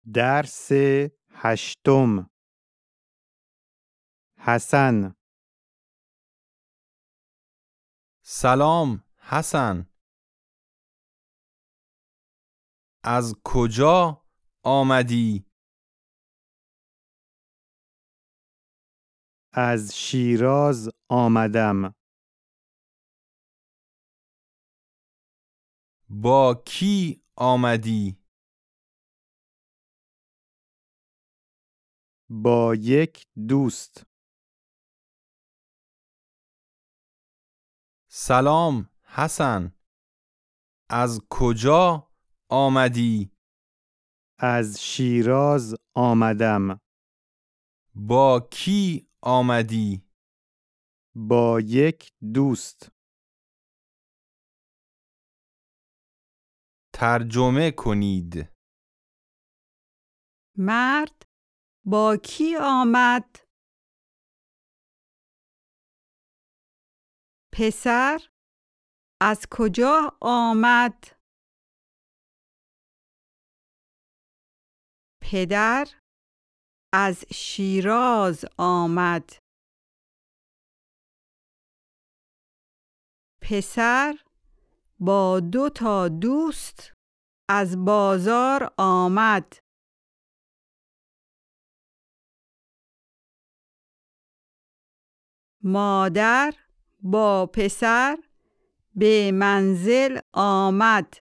درس هشتم. حسن. سلام حسن، از کجا آمدی؟ از شیراز آمدم. با کی آمدی؟ با یک دوست. سلام حسن، از کجا آمدی؟ از شیراز آمدم. با کی آمدی؟ با یک دوست. ترجمه کنید. مرد با کی آمد؟ پسر از کجا آمد؟ پدر از شیراز آمد. پسر با 2 دوست از بازار آمد. مادر با پسر به منزل آمد.